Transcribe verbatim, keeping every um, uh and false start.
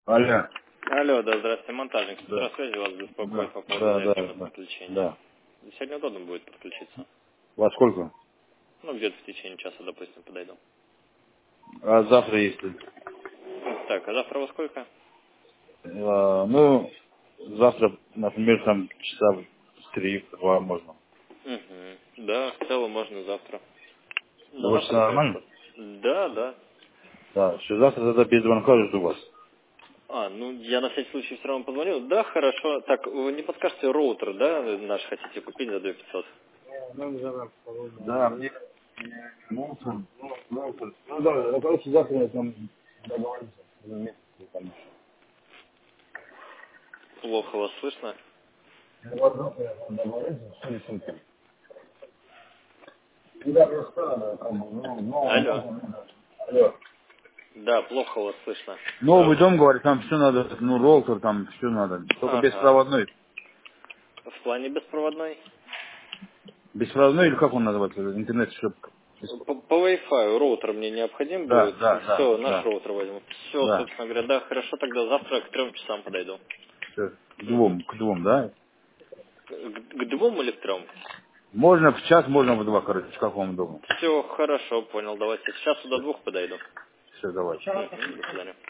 Алло. Алло, да, здравствуйте, монтажник. С Да. утра связи вас беспокоит Да, по поводу да, да, заявки на да. подключение. Да. Сегодня удобно будет подключиться. Во сколько? Ну, где-то в течение часа, допустим, подойду. А завтра если? Так, а завтра во сколько? А, ну, завтра, например, там часа в три, в два можно. Угу. Да, в целом можно завтра. На Два часа завтра нормально? зайти. Да, да. Да, все, завтра тогда без звонка жду вас. А, ну, я на всякий случай все равно позвоню. Да, хорошо. Так, вы не подскажете роутер, да, вы наш хотите купить за две тысячи пятьсот? Да, мне... Ну, там, ну, ну, там, ну, да, ну, короче, завтра я там договоримся. Вместе там еще. Плохо вас слышно. Ну, вот завтра я там договоримся, что решим там. Да, просто, как бы, ну, новый Алло. дом, надо. Алло. Да, плохо вас слышно. Новый дом, говорит, там все надо, ну, роутер, там все надо. Только Ага. беспроводной. В плане беспроводной? Беспроводной или как он называется? Интернет, чтобы... По, по Wi-Fi роутер мне необходим Да, будет. да, да, Все, наш да, роутер возьму. Все, да. собственно говоря, да, хорошо, тогда завтра к трем часам подойду. Всё. К Мгм. двум, к двум, да? К, к двум или к трем? Можно в час, можно в два, короче, как вам удобно. Все, хорошо, понял. Давайте с часу до Все, двух подойду. все, давайте. Мгм, до свидания.